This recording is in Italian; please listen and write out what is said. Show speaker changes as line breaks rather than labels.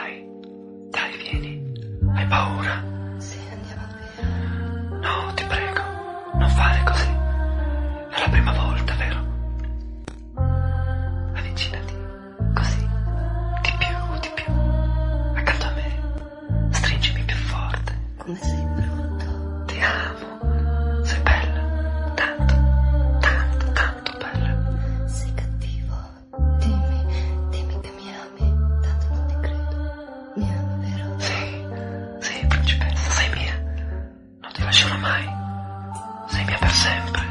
Dai, dai, vieni. Hai paura?
Sì, andiamo via.
No, ti prego, non fare così. È la prima volta, vero? Avvicinati, così, di più, accanto a me. Stringimi più forte.
Come sei brutto.
Ti amo, sei bella, tanto bella.
Sei cattivo. Dimmi che mi ami. Tanto non ti credo. Mi ami, vero?
Sì, principessa, sei mia. Non ti lascerò mai. Sei mia per sempre.